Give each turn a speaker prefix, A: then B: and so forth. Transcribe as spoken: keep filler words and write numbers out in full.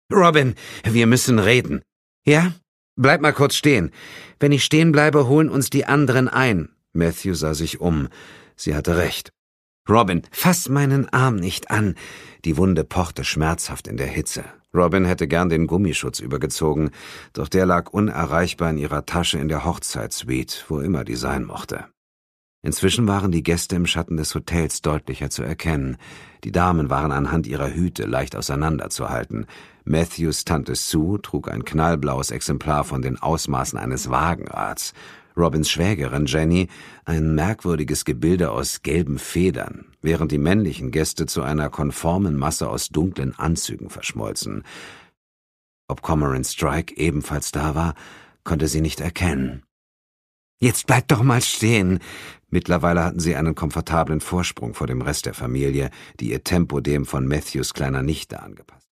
A: »Robin, wir müssen reden.« »Ja? Bleib mal kurz stehen. Wenn ich stehen bleibe, holen uns die anderen ein.« Matthew sah sich um. Sie hatte recht. »Robin, fass meinen Arm nicht an.« Die Wunde pochte schmerzhaft in der Hitze. Robin hätte gern den Gummischutz übergezogen, doch der lag unerreichbar in ihrer Tasche in der Hochzeitssuite, wo immer die sein mochte. Inzwischen waren die Gäste im Schatten des Hotels deutlicher zu erkennen. Die Damen waren anhand ihrer Hüte leicht auseinanderzuhalten. Matthews Tante Sue trug ein knallblaues Exemplar von den Ausmaßen eines Wagenrads. Robins Schwägerin Jenny ein merkwürdiges Gebilde aus gelben Federn, während die männlichen Gäste zu einer konformen Masse aus dunklen Anzügen verschmolzen. Ob Cormoran Strike ebenfalls da war, konnte sie nicht erkennen. »Jetzt bleib doch mal stehen!« Mittlerweile hatten sie einen komfortablen Vorsprung vor dem Rest der Familie, die ihr Tempo dem von Matthews kleiner Nichte angepasst